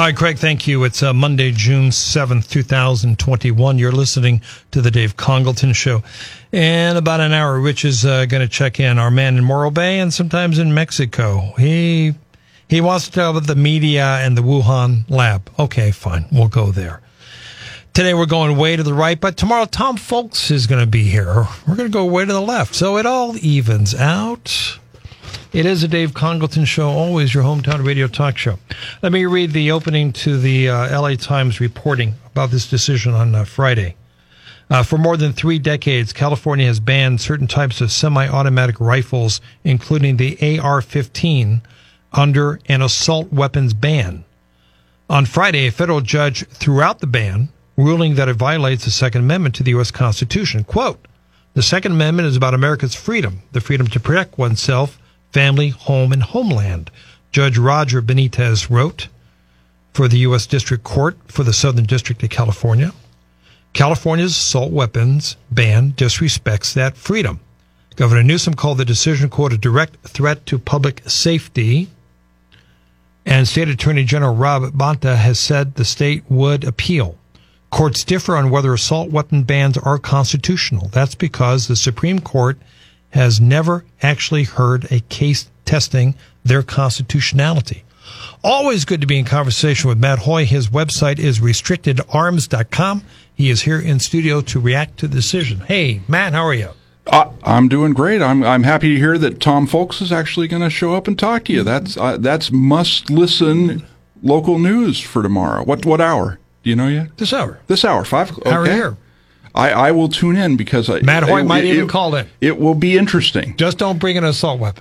All right, Craig, thank you. It's Monday, June 7th, 2021. You're listening to the Dave Congleton Show. In about an hour, Rich is going to check in, our man in Morro Bay and sometimes in Mexico. He wants to talk about the media and the Wuhan lab. Okay, fine. We'll go there. Today we're going way to the right, but tomorrow Tom Folks is going to be here. We're going to go way to the left. So it all evens out. It is a Dave Congleton Show, always your hometown radio talk show. Let me read the opening to the LA Times reporting about this decision on Friday. For more than 3 decades, California has banned certain types of semi-automatic rifles, including the AR-15, under an assault weapons ban. On Friday, a federal judge threw out the ban, ruling that it violates the Second Amendment to the U.S. Constitution. Quote, "The Second Amendment is about America's freedom, the freedom to protect oneself, family, home, and homeland," Judge Roger Benitez wrote for the U.S. District Court for the Southern District of California. California's assault weapons ban disrespects that freedom. Governor Newsom called the decision, quote, "a direct threat to public safety." And State Attorney General Rob Bonta has said the state would appeal. Courts differ on whether assault weapon bans are constitutional. That's because the Supreme Court has never actually heard a case testing their constitutionality. Always good to be in conversation with Matt Hoy. His website is restrictedarms.com. He is here in studio to react to the decision. Hey, Matt, how are you? I'm doing great. I'm happy to hear that Tom Folks is actually going to show up and talk to you. That's must-listen local news for tomorrow. What hour? Do you know yet? This hour. 5. Okay. Hour here. I will tune in because Matt Hoy might even call in. It will be interesting. Just don't bring an assault weapon.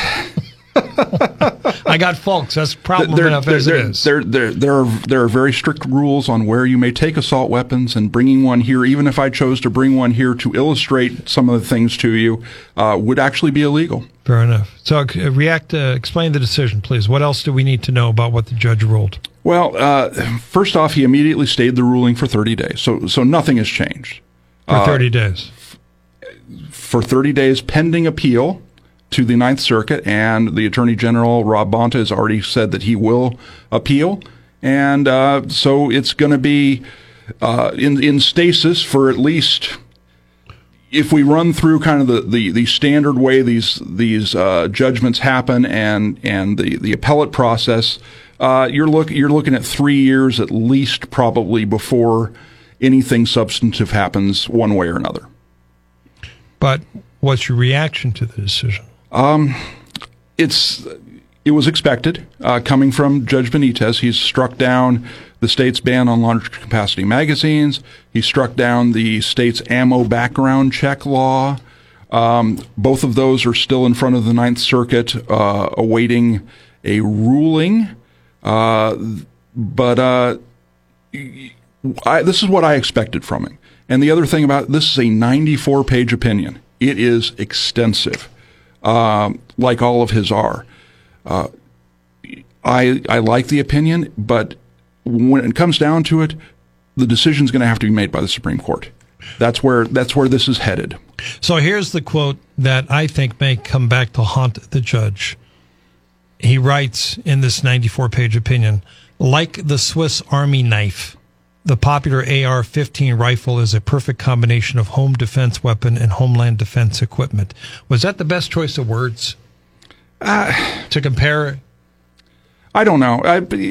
I got folks. That's problem enough as it is. There are very strict rules on where you may take assault weapons, and bringing one here, even if I chose to bring one here to illustrate some of the things to you, would actually be illegal. Fair enough. So explain the decision, please. What else do we need to know about what the judge ruled? Well, first off, he immediately stayed the ruling for 30 days. So nothing has changed. For 30 days. For 30 days pending appeal to the Ninth Circuit, and the Attorney General, Rob Bonta, has already said that he will appeal. And so it's going to be in stasis for at least, if we run through kind of the standard way these judgments happen and the appellate process, you're looking at 3 years at least, probably, before anything substantive happens one way or another. But what's your reaction to the decision? It was expected, coming from Judge Benitez. He's struck down the state's ban on large capacity magazines. He struck down the state's ammo background check law. Both of those are still in front of the Ninth Circuit, awaiting a ruling. But this is what I expected from him. And the other thing about it, this is a 94-page opinion. It is extensive, like all of his are. I like the opinion, but when it comes down to it, the decision's going to have to be made by the Supreme Court. That's where this is headed. So here's the quote that I think may come back to haunt the judge. He writes in this 94-page opinion, "Like the Swiss Army knife, the popular AR-15 rifle is a perfect combination of home defense weapon and homeland defense equipment." Was that the best choice of words to compare? I don't know.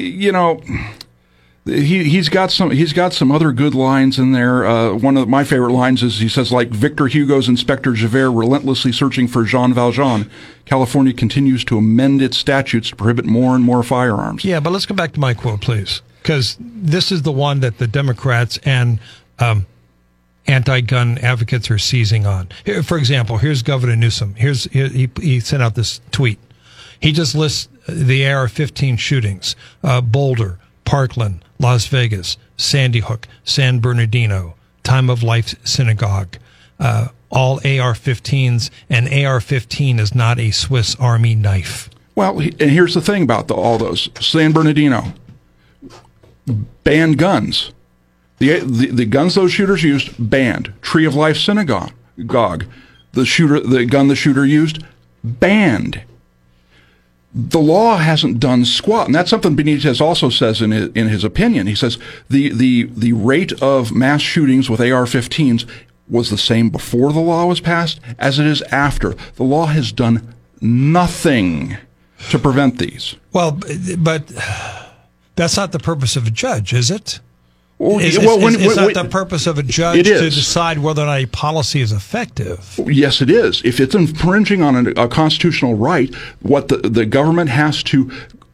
He's got some other good lines in there. One of my favorite lines is he says, like Victor Hugo's Inspector Javert relentlessly searching for Jean Valjean, California continues to amend its statutes to prohibit more and more firearms. Yeah, but let's go back to my quote, please, because this is the one that the Democrats and anti-gun advocates are seizing on. Here, for example, here's Governor Newsom. He sent out this tweet. He just lists the AR-15 shootings: Boulder, Parkland, Las Vegas, Sandy Hook, San Bernardino, Time of Life Synagogue, all AR-15s, and AR-15 is not a Swiss Army knife. Well, and here's the thing about all those. San Bernardino, banned guns. The guns those shooters used, banned. Tree of Life Synagogue, the gun the shooter used, banned. the law hasn't done squat, and that's something Benitez also says in his opinion. He says the rate of mass shootings with AR-15s was the same before the law was passed as it is after. The law has done nothing to prevent these. Well, but that's not the purpose of a judge, is it? It's not the purpose of a judge to decide whether or not a policy is effective. Yes, it is. If it's infringing on a constitutional right, what the government has to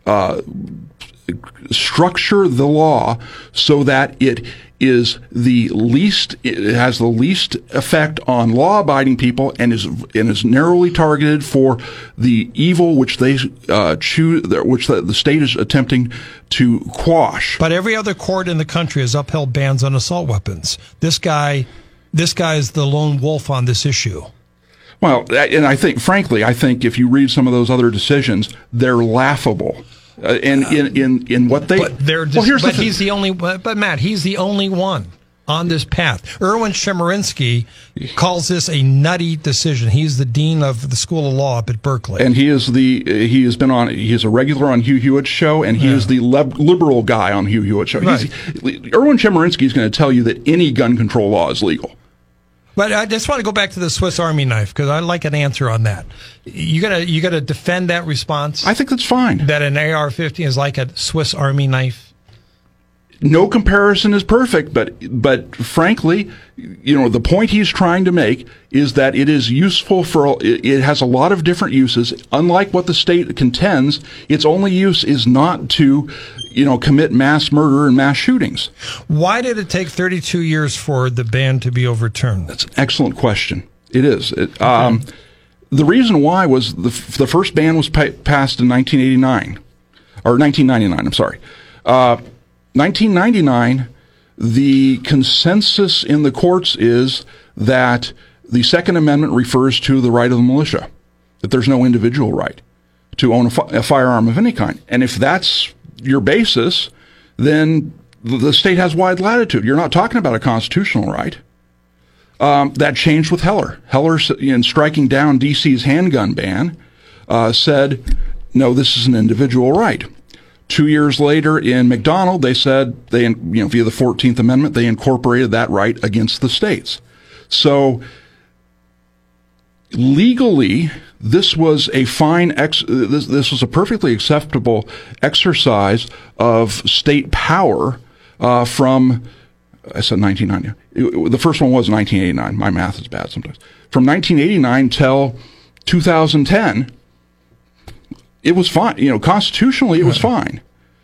structure the law so that it has the least effect on law-abiding people and is narrowly targeted for the evil which they choose, which the state is attempting to quash. But every other court in the country has upheld bans on assault weapons. This guy is the lone wolf on this issue. Well, and I think if you read some of those other decisions, they're laughable. In what they, he's the only. But Matt, he's the only one on this path. Erwin Chemerinsky calls this a nutty decision. He's the dean of the School of Law up at Berkeley, and he is a regular on Hugh Hewitt's show, and he is the liberal guy on Hugh Hewitt's show. Right. Erwin Chemerinsky is going to tell you that any gun control law is legal. But I just want to go back to the Swiss Army knife because I'd like an answer on that. You gotta defend that response. I think that's fine. That an AR-15 is like a Swiss Army knife. No comparison is perfect, but frankly, the point he's trying to make is that it is useful it has a lot of different uses. Unlike what the state contends, its only use is not to, commit mass murder and mass shootings. Why did it take 32 years for the ban to be overturned? That's an excellent question. It is. The reason why was the first ban was passed in 1989, or 1999, I'm sorry. 1999, the consensus in the courts is that the Second Amendment refers to the right of the militia, that there's no individual right to own a firearm of any kind. And if that's your basis, then the state has wide latitude. You're not talking about a constitutional right. That changed with Heller. Heller, in striking down D.C.'s handgun ban, said, no, this is an individual right. 2 years later in McDonald, they said via the 14th Amendment, they incorporated that right against the states. So legally, this was a this was a perfectly acceptable exercise of state power from, I said 1990. The first one was 1989. My math is bad sometimes. From 1989 till 2010, it was fine. Constitutionally, it was fine.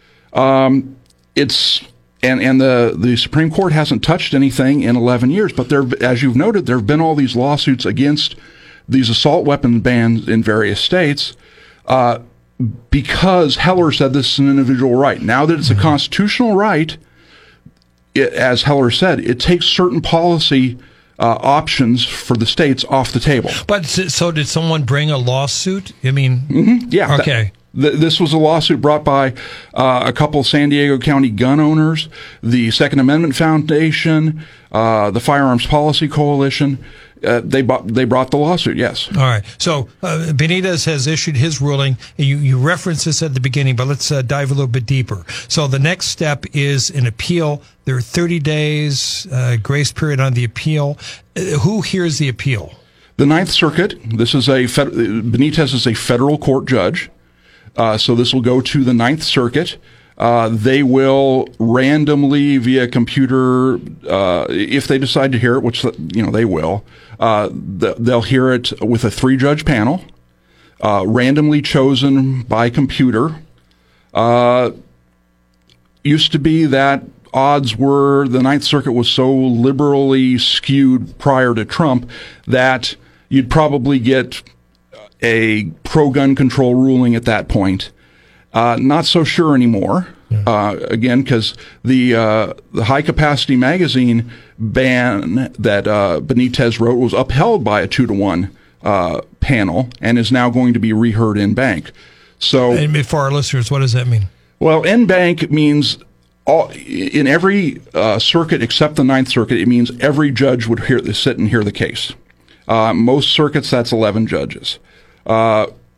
The Supreme Court hasn't touched anything in 11 years, but as you've noted, there have been all these lawsuits against these assault weapon bans in various states because Heller said this is an individual right. Now that it's a constitutional right, as Heller said, it takes certain policy options for the states off the table. But so did someone bring a lawsuit? I mean, yeah. Okay. This was a lawsuit brought by a couple of San Diego County gun owners, the Second Amendment Foundation, the Firearms Policy Coalition. They brought the lawsuit, yes. All right. So Benitez has issued his ruling. You referenced this at the beginning, but let's dive a little bit deeper. So the next step is an appeal. There are 30 days grace period on the appeal. Who hears the appeal? The Ninth Circuit. Benitez is a federal court judge. So this will go to the Ninth Circuit. They will randomly via computer, if they decide to hear it, which they will. They'll hear it with a 3-judge panel, randomly chosen by computer. Used to be that odds were the Ninth Circuit was so liberally skewed prior to Trump that you'd probably get a pro-gun control ruling at that point. Not so sure anymore. Again, because the high-capacity magazine ban that Benitez wrote was upheld by a 2-to-1 panel and is now going to be reheard en banc. So, and for our listeners, what does that mean? Well, en banc means in every circuit except the Ninth Circuit, it means every judge would sit and hear the case. Most circuits, that's 11 judges.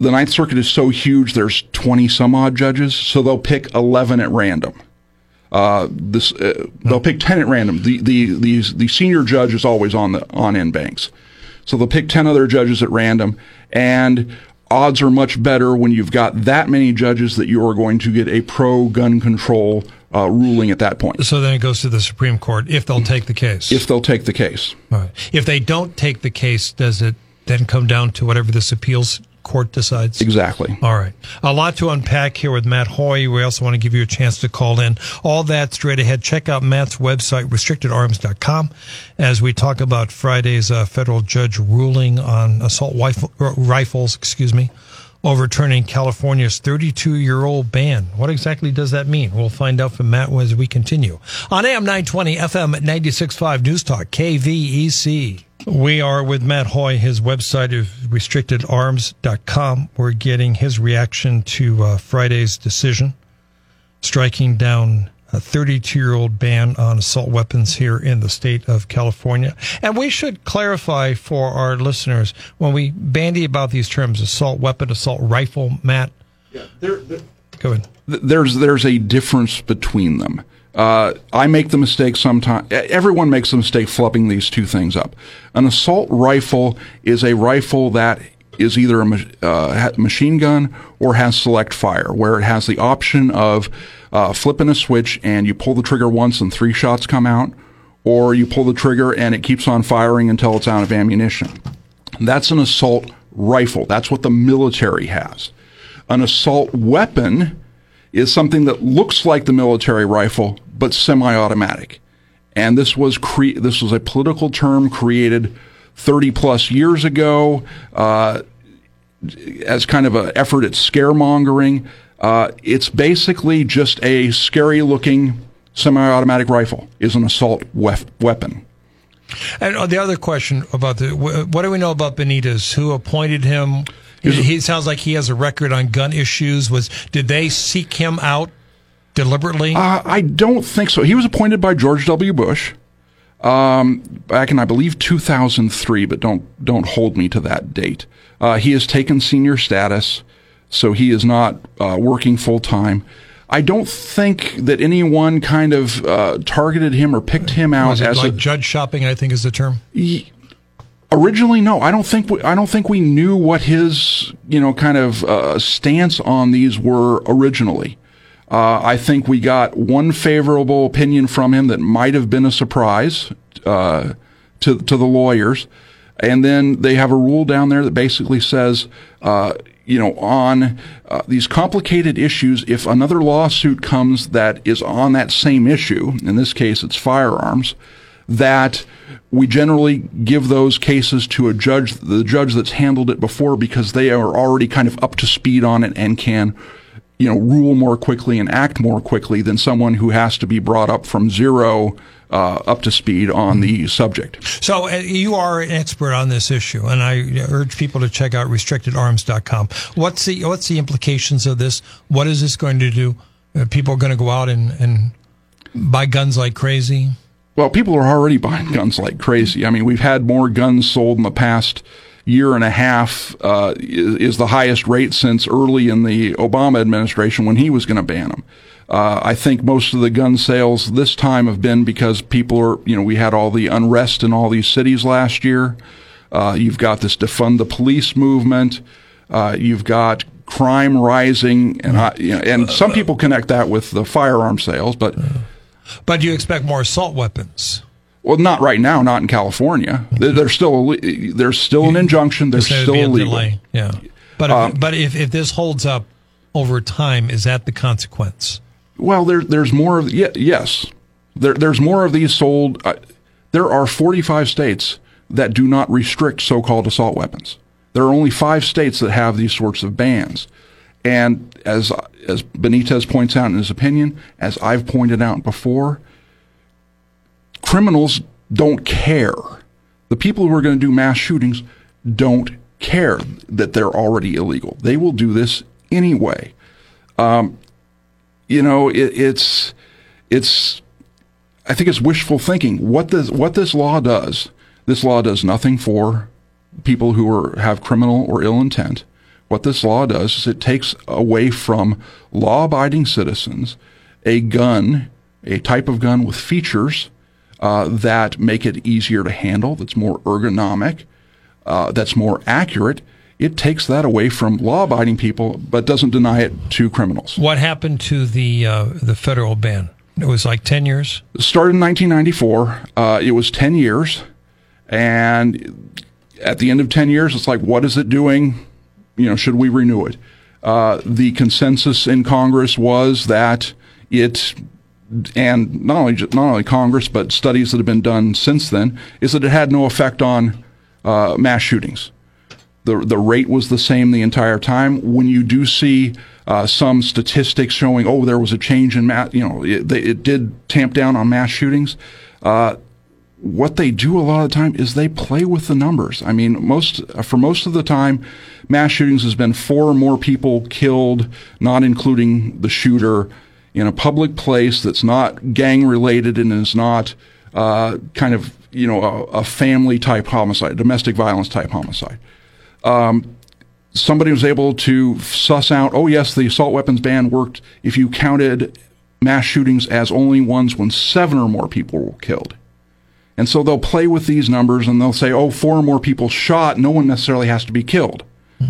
the Ninth Circuit is so huge, there's 20 some odd judges, so they'll pick 11 at random. They'll pick 10 at random. The senior judge is always on end banks. So they'll pick 10 other judges at random, and odds are much better when you've got that many judges that you are going to get a pro-gun control ruling at that point. So then it goes to the Supreme Court if they'll take the case. If they'll take the case. All right. If they don't take the case, does it then come down to whatever this appeals court decides? Exactly. All right. A lot to unpack here with Matt Hoy. We also want to give you a chance to call in. All that straight ahead. Check out Matt's website, restrictedarms.com, as we talk about Friday's federal judge ruling on assault rifles, overturning California's 32-year-old ban. What exactly does that mean? We'll find out from Matt as we continue. On AM 920, FM 96.5 News Talk, KVEC. We are with Matt Hoy. His website is restrictedarms.com. We're getting his reaction to Friday's decision, striking down a 32-year-old ban on assault weapons here in the state of California. And we should clarify for our listeners, when we bandy about these terms, assault weapon, assault rifle, Matt. Yeah, go ahead. There's a difference between them. I make the mistake sometimes. Everyone makes the mistake flubbing these two things up. An assault rifle is a rifle that is either a machine gun or has select fire, where it has the option of flipping a switch and you pull the trigger once and 3 shots come out, or you pull the trigger and it keeps on firing until it's out of ammunition. That's an assault rifle. That's what the military has. An assault weapon is something that looks like the military rifle, but semi-automatic. And this was a political term created 30-plus years ago as kind of an effort at scaremongering. It's basically just a scary-looking semi-automatic rifle is an assault weapon. And the other question about what do we know about Benitez? Who appointed him? He sounds like he has a record on gun issues. Did they seek him out deliberately? I don't think so. He was appointed by George W. Bush back in, I believe, 2003, but don't hold me to that date. He has taken senior status, so he is not working full time. I don't think that anyone kind of targeted him or picked him out as judge shopping, I think is the term. Originally, no. I don't think we knew what his kind of stance on these were originally. I think we got one favorable opinion from him that might have been a surprise to the lawyers, and then they have a rule down there that basically says, on these complicated issues, if another lawsuit comes that is on that same issue, in this case it's firearms, that we generally give those cases to the judge that's handled it before, because they are already kind of up to speed on it and can, rule more quickly and act more quickly than someone who has to be brought up from zero up to speed on the subject. So you are an expert on this issue, and I urge people to check out restrictedarms.com. What's the implications of this? What is this going to do? People are going to go out and buy guns like crazy? Well, people are already buying guns like crazy. I mean, we've had more guns sold in the past year and a half, is the highest rate since early in the Obama administration when he was going to ban them. I think most of the gun sales this time have been because people are, we had all the unrest in all these cities last year. You've got this defund the police movement. You've got crime rising, and some people connect that with the firearm sales, but you expect more assault weapons? Well, not right now, not in California. There's still an injunction. There's still illegal. Delay. Yeah, but if this holds up over time, is that the consequence? Well, there's more of yes. There's more of these sold. There are 45 states that do not restrict so-called assault weapons. There are only 5 states that have these sorts of bans. And as Benitez points out in his opinion, as I've pointed out before, criminals don't care. The people who are going to do mass shootings don't care that they're already illegal. They will do this anyway. It's I think it's wishful thinking. What this law does nothing for people who have criminal or ill intent. what this law does is it takes away from law-abiding citizens a gun, a type of gun with features that make it easier to handle, that's more ergonomic, that's more accurate. It takes that away from law-abiding people, but doesn't deny it to criminals. What happened to the federal ban? It was like 10 years? It started in 1994. It was 10 years. And at the end of 10 years, it's like, what is it doing? Should we renew it? The consensus in Congress was that and not only Congress, but studies that have been done since then, is that it had no effect on mass shootings. The rate was the same the entire time. When you do see some statistics showing, there was a change in it did tamp down on mass shootings. What they do a lot of the time is they play with the numbers. I mean, for most of the time, mass shootings has been 4 or more people killed, not including the shooter, in a public place that's not gang related and is not a family type homicide, domestic violence type homicide. Somebody was able to suss out, yes, the assault weapons ban worked if you counted mass shootings as only ones when 7 or more people were killed. And so they'll play with these numbers and they'll say, 4 or more people shot, no one necessarily has to be killed.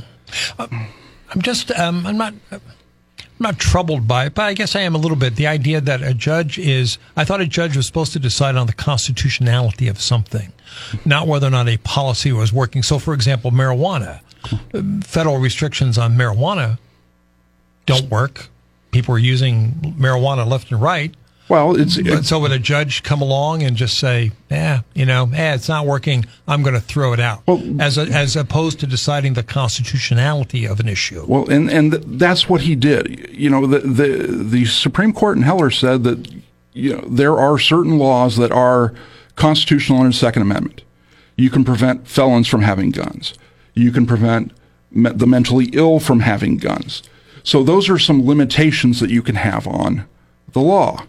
I'm not troubled by it, but I guess I am a little bit. The idea that I thought a judge was supposed to decide on the constitutionality of something, not whether or not a policy was working. So, for example, marijuana. Federal restrictions on marijuana don't work. People are using marijuana left and right. Well, so would a judge come along and just say, it's not working, I'm going to throw it out, as opposed to deciding the constitutionality of an issue? Well, and that's what he did. The Supreme Court in Heller said that there are certain laws that are constitutional under the Second Amendment. You can prevent felons from having guns. You can prevent the mentally ill from having guns. So those are some limitations that you can have on the law.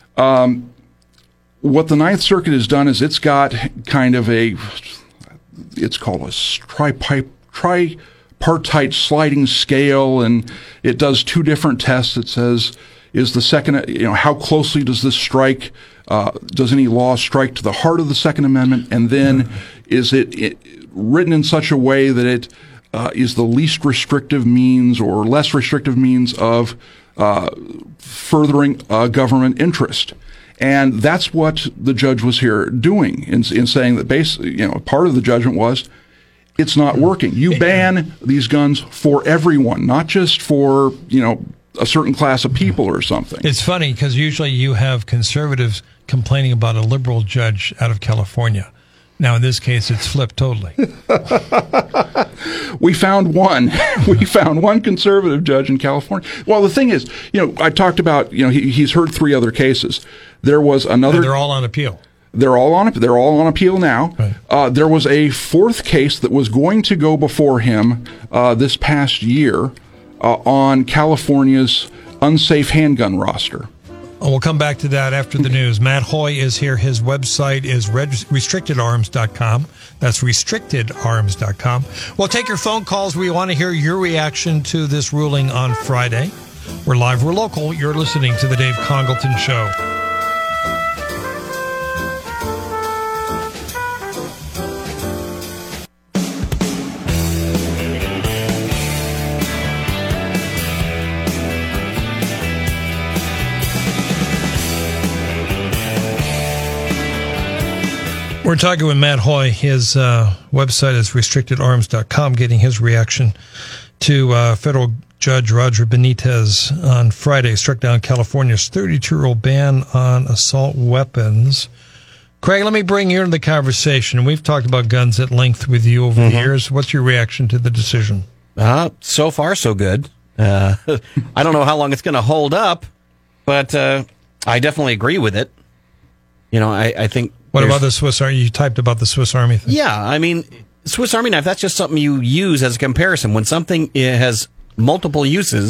What the Ninth Circuit has done is it's got kind of it's called a tripartite sliding scale, and it does 2 different tests. It says, is the second, how closely does this strike, does any law strike to the heart of the Second Amendment? And then is it written in such a way that it is the least restrictive means or less restrictive means of furthering government interest. And that's what the judge was here doing in saying that part of the judgment was it's not working. You ban these guns for everyone, not just for, a certain class of people or something. It's funny because usually you have conservatives complaining about a liberal judge out of California. Now, in this case, it's flipped totally. We found one. We found one conservative judge in California. Well, the thing is, I talked about, he's heard 3 other cases. There was another. And they're all on appeal. They're all on appeal now. Right. There was a 4th case that was going to go before him this past year on California's unsafe handgun roster. We'll come back to that after the news. Matt Hoy is here. His website is restrictedarms.com. That's restrictedarms.com. We'll take your phone calls. We want to hear your reaction to this ruling on Friday. We're live, we're local. You're listening to The Dave Congleton Show. We're talking with Matt Hoy. His website is restrictedarms.com, getting his reaction to federal judge Roger Benitez on Friday struck down California's 32-year-old ban on assault weapons. Craig, let me bring you into the conversation. We've talked about guns at length with you over the years. What's your reaction to the decision? So far, so good. I don't know how long it's going to hold up, but I definitely agree with it. I think... What about the Swiss Army? You typed about the Swiss Army thing. Yeah, I mean, Swiss Army knife, that's just something you use as a comparison. When something has multiple uses,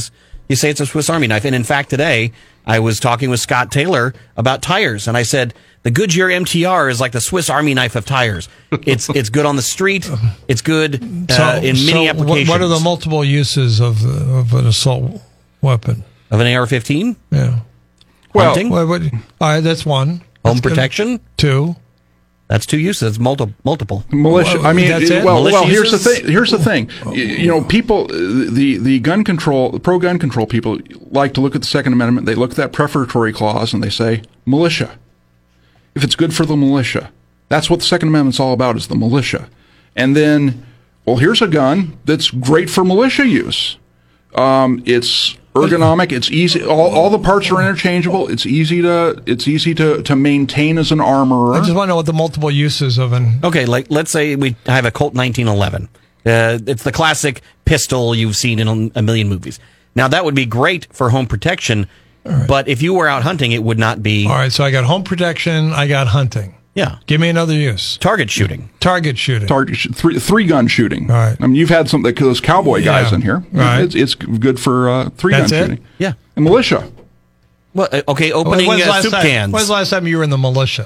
You say it's a Swiss Army knife. And in fact, today I was talking with Scott Taylor about tires, and I said the Goodyear MTR is like the Swiss Army knife of tires. It's good on the street. It's good in many applications. What are the multiple uses of an assault weapon? Of an AR-15? Yeah. Well, Hunting? All right, that's one. Home protection? Two. That's two uses. That's multiple. Militia. I mean, That's it? well, Militia here's the thing. People, the gun control, pro gun control people like to look at the Second Amendment. They look at that prefatory clause and they say militia. If it's good for the militia, that's what the Second Amendment's all about, is the militia. And then, well, here's a gun that's great for militia use. It's ergonomic. It's easy. All the parts are interchangeable. It's easy to maintain as an armorer. I just want to know what the multiple uses of an. Okay, like let's say I have a Colt 1911. It's the classic pistol you've seen in a million movies. Now that would be great for home protection, but if you were out hunting, it would not be. All right, so I got home protection. I got hunting. Yeah. Give me another use. Target shooting. Three gun shooting. All right. I mean, you've had some those cowboy guys in here. Right. It's good for three gun shooting. Yeah. And militia. Well, okay, opening soup cans. When's the last time you were in the militia?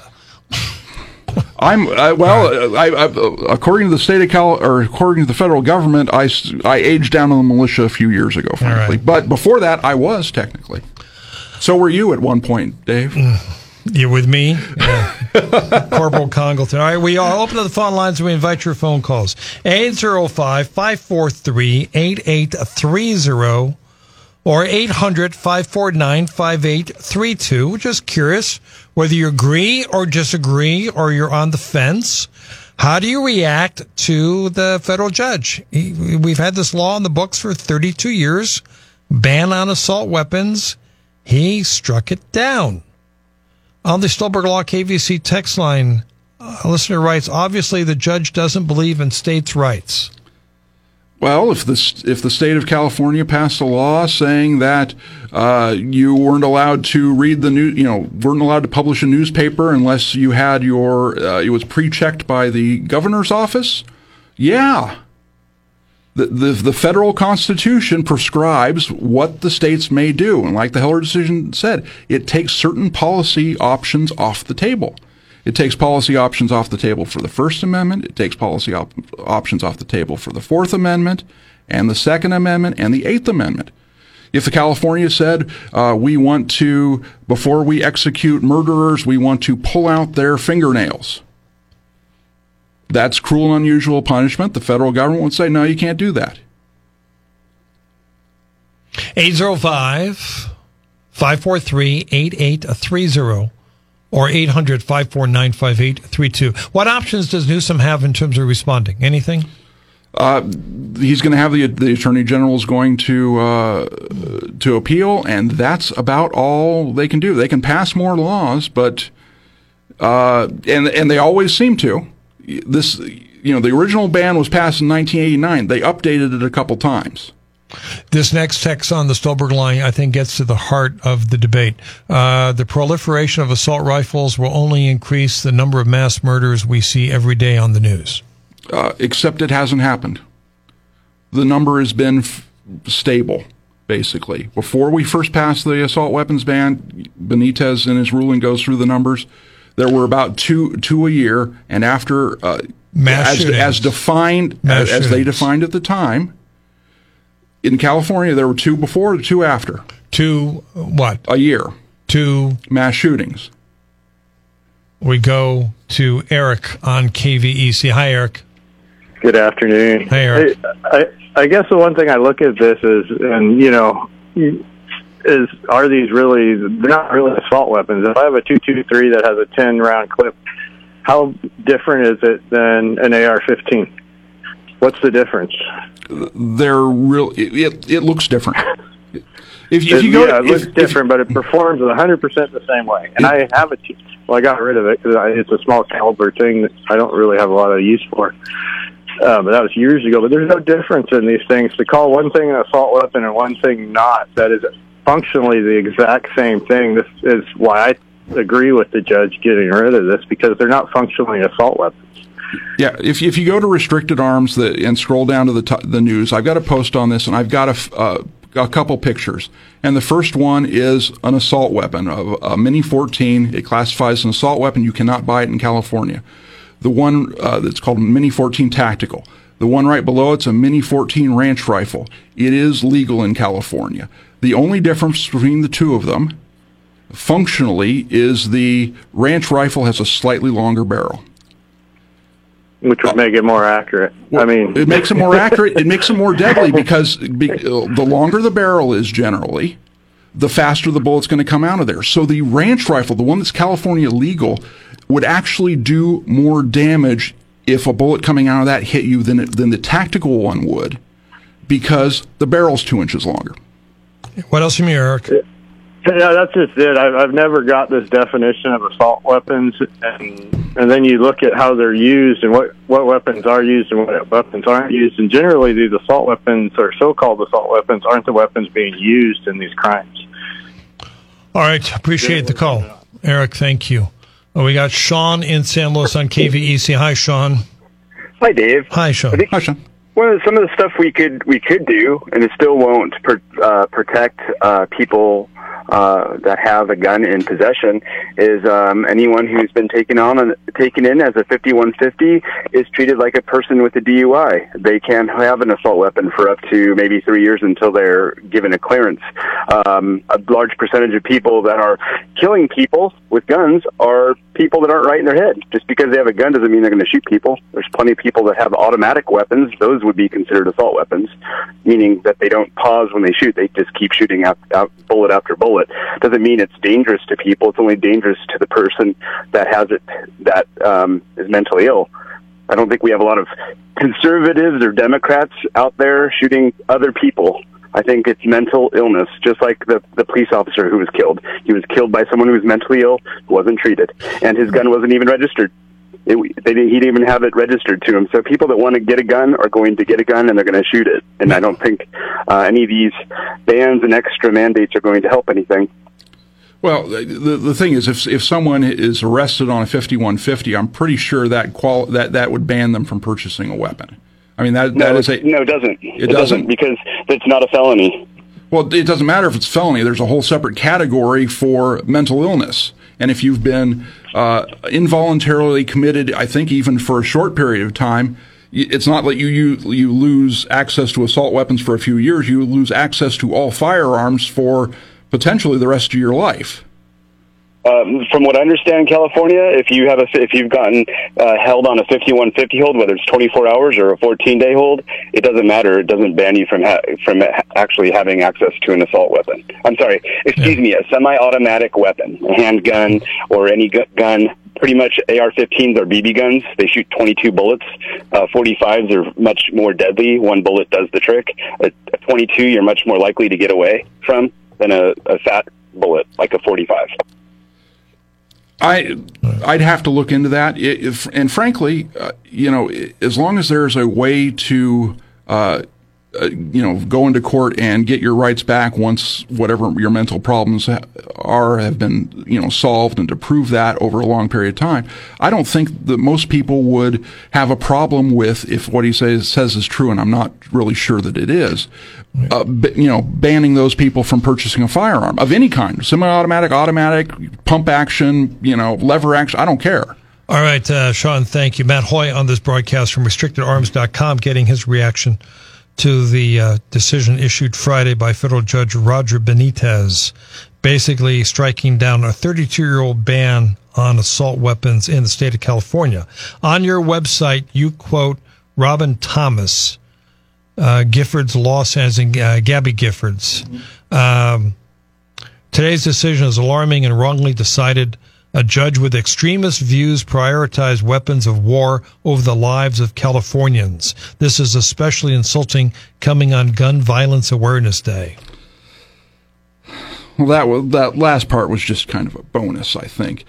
According to the state of according to the federal government, I aged down to the militia a few years ago, frankly. Right. But before that, I was technically. So were you at one point, Dave? You with me? Yeah. Corporal Congleton. All right, we all open up the phone lines and we invite your phone calls. 805-543-8830 or 800-549-5832. We're just curious whether you agree or disagree or you're on the fence. How do you react to the federal judge? We've had this law in the books for 32 years, ban on assault weapons. He struck it down. On the Stolberg Law KVC text line, a listener writes, obviously the judge doesn't believe in states' rights. Well, if the state of California passed a law saying that you weren't allowed to read the news, weren't allowed to publish a newspaper unless you had it was pre-checked by the governor's office, yeah. The federal Constitution prescribes what the states may do. And like the Heller decision said, it takes certain policy options off the table. It takes policy options off the table for the First Amendment. It takes policy options off the table for the Fourth Amendment and the Second Amendment and the Eighth Amendment. If the California said, we want to, before we execute murderers, we want to pull out their fingernails, that's cruel and unusual punishment. The federal government would say, no, you can't do that. 805-543-8830 or 800-549-5832. What options does Newsom have in terms of responding? Anything? He's going to have the Attorney General is going to appeal, and that's about all they can do. They can pass more laws, but and they always seem to. The original ban was passed in 1989. They updated it a couple times. This next text on the Stolberg line, I think, gets to the heart of the debate. The proliferation of assault rifles will only increase the number of mass murders we see every day on the news. Except it hasn't happened. The number has been stable, basically. Before we first passed the assault weapons ban, Benitez in his ruling goes through the numbers. There were about two a year, and after as defined as they defined at the time, in California there were two before, two after. Two what? A year. Two mass shootings. We go to Eric on KVEC. Hi, Eric. Good afternoon. Hey, Eric. I guess the one thing I look at this is, are these really, they're not really assault weapons. If I have a 223 that has a 10-round clip, how different is it than an AR-15? What's the difference? They're real. It looks different. It looks different, but it performs 100% the same way. And I have I got rid of it because it's a small caliber thing that I don't really have a lot of use for. But that was years ago. But there's no difference in these things. To call one thing an assault weapon and one thing not, that is functionally the exact same thing. This is why I agree with the judge getting rid of this, because they're not functionally assault weapons. Yeah, if you go to restricted arms and scroll down to the news, I've got a post on this, and I've got a a couple pictures. And the first one is an assault weapon, a Mini 14. It classifies as an assault weapon. You cannot buy it in California. The one that's called Mini 14 Tactical. The one right below it's a Mini 14 Ranch Rifle. It is legal in California. The only difference between the two of them, functionally, is the Ranch Rifle has a slightly longer barrel. Which would make it more accurate. Well, it makes it more accurate. It makes it more deadly because the longer the barrel is generally, the faster the bullet's going to come out of there. So the Ranch Rifle, the one that's California legal, would actually do more damage if a bullet coming out of that hit you than the tactical one would, because the barrel's 2 inches longer. What else from you, Eric? Yeah, that's just it. I've never got this definition of assault weapons, and then you look at how they're used and what weapons are used and what weapons aren't used. And generally, these assault weapons, or so-called assault weapons, aren't the weapons being used in these crimes. All right. Appreciate the call. Eric, thank you. We got Sean in San Luis on KVEC. Hi, Sean. Hi, Dave. Hi, Sean. Hi, Sean. Some of the stuff we could do, and it still won't protect people that have a gun in possession, is anyone who's been taken in as a 5150 is treated like a person with a DUI. They can have an assault weapon for up to maybe 3 years until they're given a clearance. A large percentage of people that are killing people with guns are people that aren't right in their head. Just because they have a gun doesn't mean they're going to shoot people. There's plenty of people that have automatic weapons. Those would be considered assault weapons, meaning that they don't pause when they shoot. They just keep shooting out bullet after bullet. Doesn't mean it's dangerous to people. It's only dangerous to the person that has it, that is mentally ill. I don't think we have a lot of conservatives or Democrats out there shooting other people. I think it's mental illness, just like the police officer who was killed. He was killed by someone who was mentally ill, who wasn't treated, and his gun wasn't even registered. He didn't even have it registered to him. So people that want to get a gun are going to get a gun, and they're going to shoot it. And I don't think any of these bans and extra mandates are going to help anything. Well, the thing is, if someone is arrested on a 5150, I'm pretty sure that would ban them from purchasing a weapon. I mean, that is a... No, it doesn't. It doesn't? Because it's not a felony. Well, it doesn't matter if it's felony. There's a whole separate category for mental illness. And if you've been involuntarily committed, I think even for a short period of time, it's not like you lose access to assault weapons for a few years. You lose access to all firearms for potentially the rest of your life. From what I understand in California, if you've gotten held on a 5150 hold, whether it's 24 hours or a 14-day hold, it doesn't matter. It doesn't ban you from actually having access to an assault weapon. I'm sorry, excuse me, a semi-automatic weapon, a handgun or any gun. Pretty much AR-15s are BB guns. They shoot 22 bullets. 45s are much more deadly. One bullet does the trick. A 22 you're much more likely to get away from than a fat bullet like a 45. I'd have to look into that. And frankly, as long as there's a way to, go into court and get your rights back once whatever your mental problems have been, solved, and to prove that over a long period of time, I don't think that most people would have a problem with, if what he says is true, and I'm not really sure that it is, banning those people from purchasing a firearm of any kind, semi-automatic, automatic, pump action, lever action, I don't care. All right, Sean, thank you. Matt Hoy on this broadcast from RestrictedArms.com getting his reaction to the decision issued Friday by federal judge Roger Benitez, basically striking down a 32-year-old ban on assault weapons in the state of California. On your website, you quote Robin Thomas, Giffords Law Center, and Gabby Giffords. Today's decision is alarming and wrongly decided. A judge with extremist views prioritized weapons of war over the lives of Californians. This is especially insulting coming on Gun Violence Awareness Day. Well, that last part was just kind of a bonus, I think.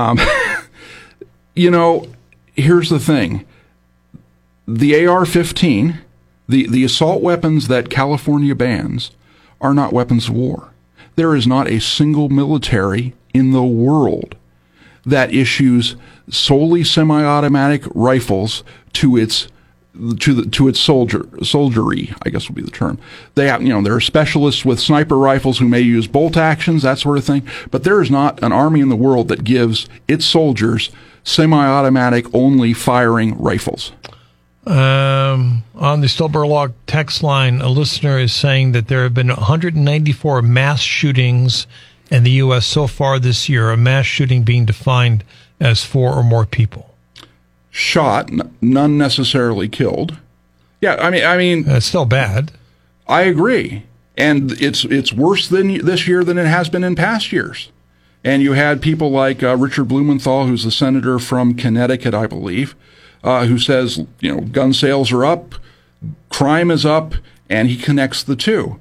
Here's the thing. The AR-15, the assault weapons that California bans, are not weapons of war. There is not a single military in the world that issues solely semi-automatic rifles to its to its soldiery, I guess would be the term. They have, there are specialists with sniper rifles who may use bolt actions, that sort of thing. But there is not an army in the world that gives its soldiers semi-automatic only firing rifles. On the Stolberlog text line, a listener is saying that there have been 194 mass shootings in the U.S. so far this year, a mass shooting being defined as 4 or more people. Shot, none necessarily killed. Yeah, I mean, it's still bad. I agree, and it's worse this year than it has been in past years. And you had people like Richard Blumenthal, who's the senator from Connecticut, I believe, who says gun sales are up, crime is up, and he connects the two.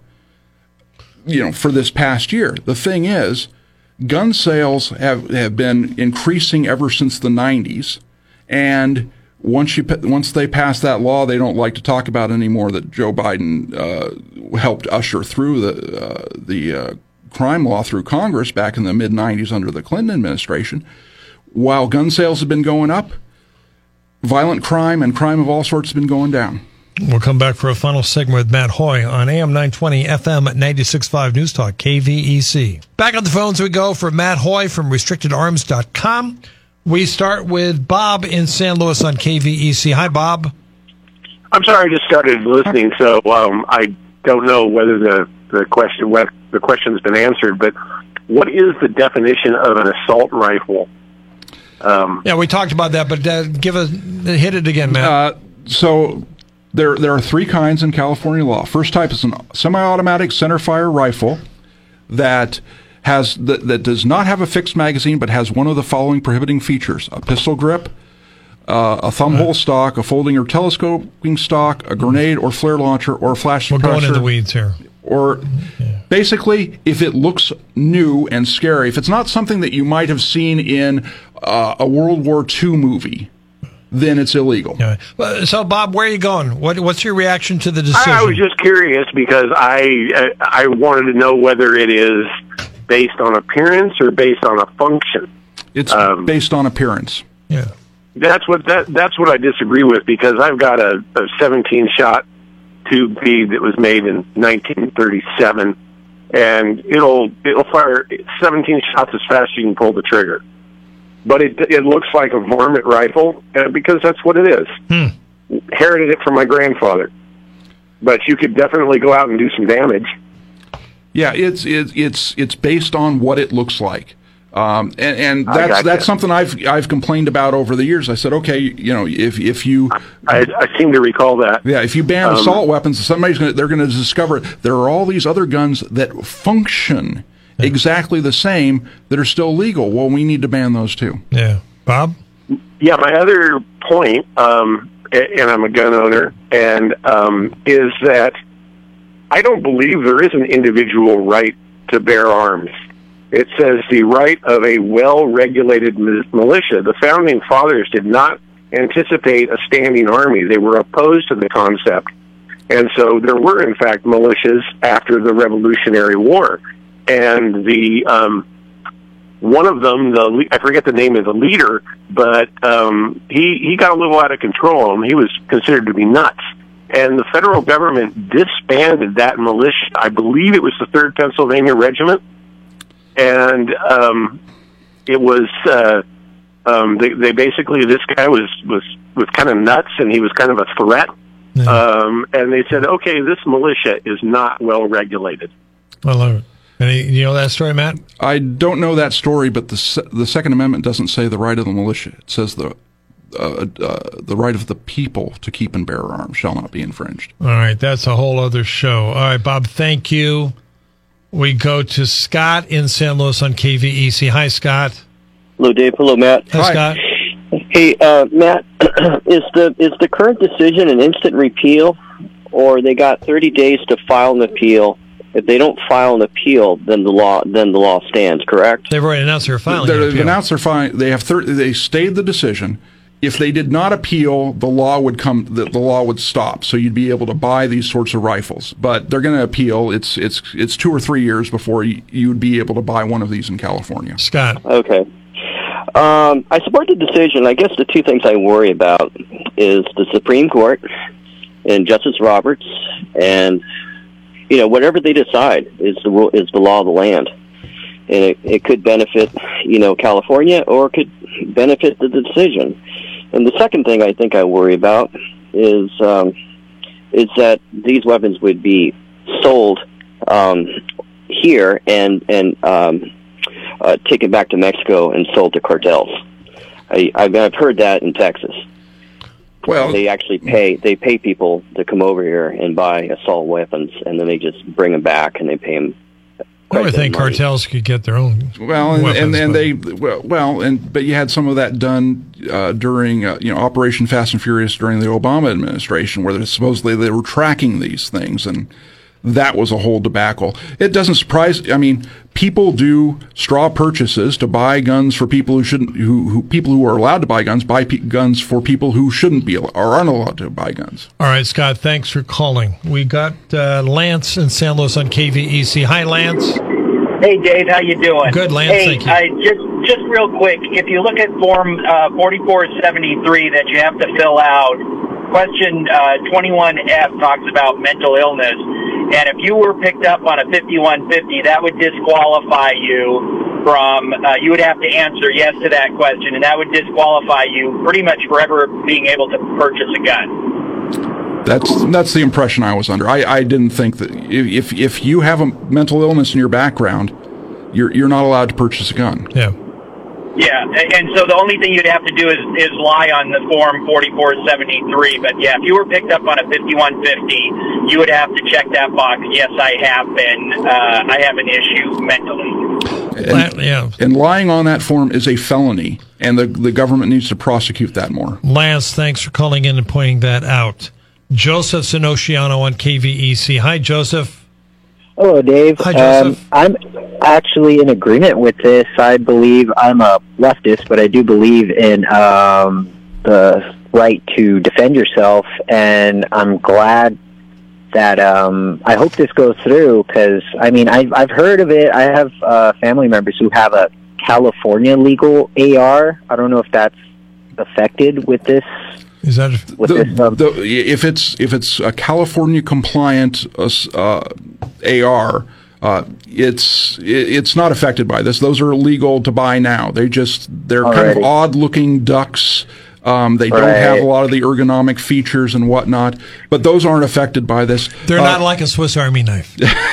For this past year, the thing is, gun sales have been increasing ever since the 90s. And once they pass that law, they don't like to talk about anymore that Joe Biden helped usher through the crime law through Congress back in the mid-90s under the Clinton administration. While gun sales have been going up, violent crime and crime of all sorts have been going down. We'll come back for a final segment with Matt Hoy on AM 920 FM 96.5 News Talk, KVEC. Back on the phones we go for Matt Hoy from RestrictedArms.com. We start with Bob in San Luis on KVEC. Hi, Bob. I'm sorry, I just started listening, so I don't know whether the question's been answered. But what is the definition of an assault rifle? Yeah, we talked about that, but hit it again, Matt. So there are 3 kinds in California law. First type is a semi-automatic centerfire rifle that does not have a fixed magazine, but has one of the following prohibiting features: a pistol grip, a thumbhole stock, a folding or telescoping stock, a grenade or flare launcher, or a flash suppressor. We're going in the weeds here. Or basically, if it looks new and scary, if it's not something that you might have seen in a World War II movie, then it's illegal. Yeah. So, Bob, where are you going? What's your reaction to the decision? I was just curious because I wanted to know whether it is based on appearance or based on a function. It's based on appearance. Yeah, that's what I disagree with, because I've got a 17-shot tube feed that was made in 1937, and it'll fire 17 shots as fast as you can pull the trigger. But it looks like a varmint rifle because that's what it is. Inherited it from my grandfather, but you could definitely go out and do some damage. Yeah, it's based on what it looks like, and that's something I've complained about over the years. I said, okay, if you, I seem to recall that. Yeah, if you ban assault weapons, they're going to discover there are all these other guns that function exactly the same that are still legal. Well, we need to ban those too. Yeah, Bob. Yeah, my other point, and I'm a gun owner, and is that I don't believe there is an individual right to bear arms. It says the right of a well-regulated militia. The Founding Fathers did not anticipate a standing army. They were opposed to the concept. And so there were, in fact, militias after the Revolutionary War. And one of them, I forget the name of the leader, but he got a little out of control, and he was considered to be nuts. And the federal government disbanded that militia. I believe it was the 3rd Pennsylvania Regiment. And it was they basically, this guy was kind of nuts, and he was kind of a threat. Yeah. And they said, okay, this militia is not well regulated. I love it. And you know that story, Matt? I don't know that story, but the Second Amendment doesn't say the right of the militia. It says the right of the people to keep and bear arms shall not be infringed. All right, that's a whole other show. All right, Bob, thank you. We go to Scott in San Luis on KVEC. Hi, Scott. Hello, Dave. Hello, Matt. Hi, Scott. Hey, Matt, is the current decision an instant repeal, or they got 30 days to file an appeal? If they don't file an appeal, then the law stands. Correct? They've already announced they're filing. They've announced they're filing. They have they stayed the decision. If they did not appeal, the law would come. The law would stop. So you'd be able to buy these sorts of rifles. But they're going to appeal. It's 2 or 3 years before you would be able to buy one of these in California. Scott. Okay. I support the decision. I guess the two things I worry about is the Supreme Court and Justice Roberts, and whatever they decide is the law of the land, and it could benefit California, or it could benefit the decision. And the second thing I think I worry about is that these weapons would be sold here and taken back to Mexico and sold to cartels. I've heard that in Texas. Well, they actually pay people to come over here and buy assault weapons, and then they just bring them back and they pay them. I would think cartels could get their own. Well, weapons, but you had some of that done during Operation Fast and Furious during the Obama administration, where supposedly they were tracking these things, and that was a whole debacle. It doesn't surprise. I mean, people do straw purchases to buy guns for people who shouldn't. People who are allowed to buy guns buy guns for people who shouldn't be or aren't allowed to buy guns. All right, Scott. Thanks for calling. We got Lance in San Luis on KVEC. Hi, Lance. Hey, Dave. How you doing? Good, Lance. Hey, thank you. Just real quick. If you look at Form 4473 that you have to fill out, question 21F talks about mental illness. And if you were picked up on a 5150, that would disqualify you from, you would have to answer yes to that question, and that would disqualify you pretty much forever being able to purchase a gun. That's the impression I was under. I didn't think that if you have a mental illness in your background, you're not allowed to purchase a gun. Yeah. Yeah, and so the only thing you'd have to do is lie on the Form 4473. But yeah, if you were picked up on a 5150, you would have to check that box. Yes, I have an issue mentally. And lying on that form is a felony, and the government needs to prosecute that more. Lance, thanks for calling in and pointing that out. Joseph's in Oceano on KVEC. Hi, Joseph. Hello, Dave. Hi, Joseph. I'm actually in agreement with this. I believe I'm a leftist, but I do believe in the right to defend yourself, and I'm glad that I hope this goes through, because I've heard of it. I have family members who have a California legal AR. I don't know if that's affected with this. Is that if it's a California compliant AR, it's not affected by this. Those are illegal to buy now. They're kind of odd looking ducks. They don't have a lot of the ergonomic features and whatnot, but those aren't affected by this. They're not like a Swiss Army knife.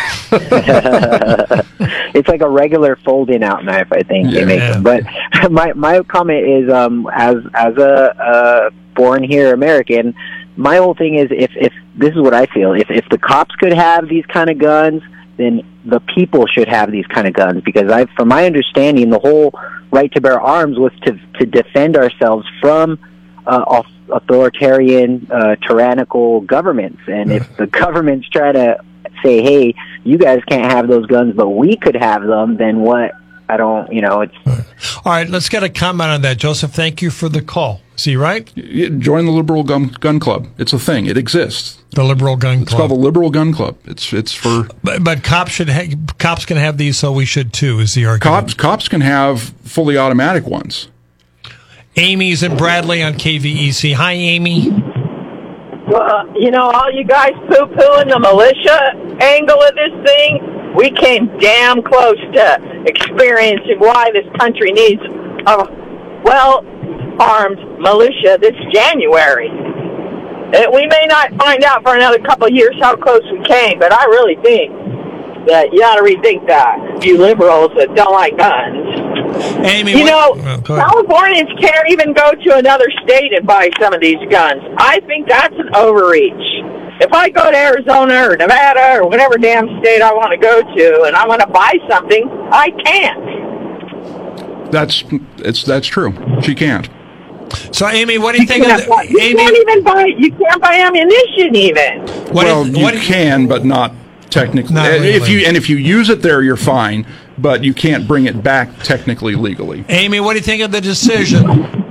It's like a regular folding out knife, I think they make them. But my comment is, as a born here American, my whole thing is, if this is what I feel, if the cops could have these kind of guns, then the people should have these kind of guns, because from my understanding, the whole right to bear arms was to defend ourselves from authoritarian, tyrannical governments. And if the governments try to say, hey, you guys can't have those guns, but we could have them, then what? I don't, it's... All right, let's get a comment on that. Joseph, thank you for the call. Is he right? Join the Liberal Gun Club. It's a thing. It exists. The Liberal Gun Club. It's called the Liberal Gun Club. It's for... But cops can have these, so we should too, is the argument. Cops can have fully automatic ones. Amy's in Bradley on KVEC. Hi, Amy. Well, all you guys poo-pooing the militia angle of this thing, we came damn close to experiencing why this country needs a well-armed militia this January. We may not find out for another couple of years how close we came, but I really think that you ought to rethink that, you liberals that don't like guns. Amy, Californians can't even go to another state and buy some of these guns. I think that's an overreach. If I go to Arizona or Nevada or whatever damn state I want to go to and I want to buy something, I can't. That's true. She can't. So, Amy, what do you think of that? You can't buy ammunition even. You can, but not technically. Not really. If you use it there, you're fine, but you can't bring it back technically legally. Amy, what do you think of the decision?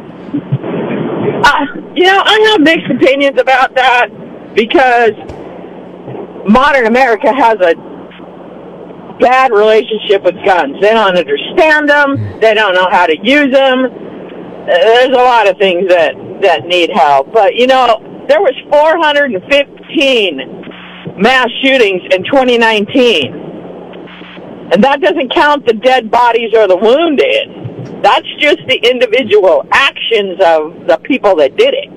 I have mixed opinions about that, because modern America has a bad relationship with guns. They don't understand them. They don't know how to use them. There's a lot of things that need help. But, There was 415 mass shootings in 2019. And that doesn't count the dead bodies or the wounded. That's just the individual actions of the people that did it.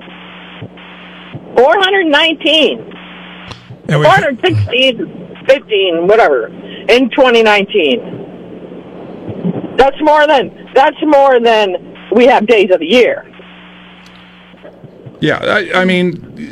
419. 416, 15, whatever, in 2019. That's more than we have days of the year. Yeah, I mean,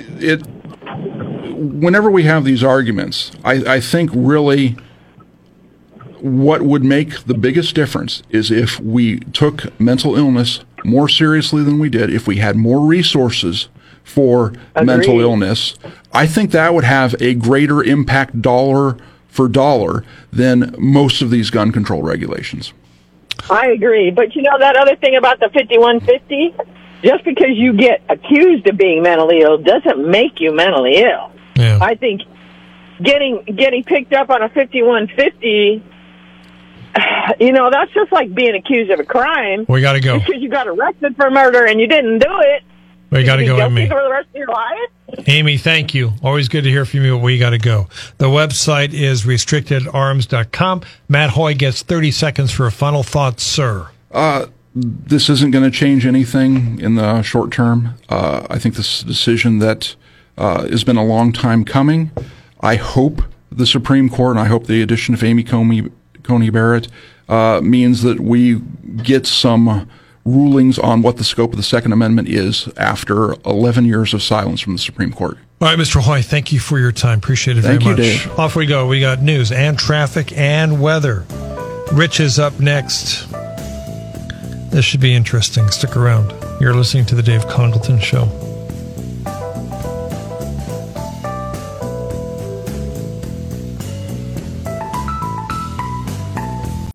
whenever we have these arguments, I think really what would make the biggest difference is if we took mental illness more seriously than we did, if we had more resources for mental illness. I think that would have a greater impact dollar for dollar than most of these gun control regulations. I agree. But you know that other thing about the 5150? Just because you get accused of being mentally ill doesn't make you mentally ill. Yeah. I think getting picked up on a 5150, you know, that's just like being accused of a crime. We got to go. Because you got arrested for murder and you didn't do it. We got to go, Amy. For the rest of your life? Amy, thank you. Always good to hear from you, but we got to go. The website is restrictedarms.com. Matt Hoy gets 30 seconds for a final thought, sir. This isn't going to change anything in the short term. I think this is a decision that has been a long time coming. I hope the Supreme Court, and I hope the addition of Amy Coney Barrett means that we get some rulings on what the scope of the Second Amendment is after 11 years of silence from the Supreme Court. All right, Mr. Hoy, thank you for your time. Appreciate it very much. Thank you, Dave. Off we go. We got news and traffic and weather. Rich is up next. This should be interesting. Stick around. You're listening to The Dave Congleton Show.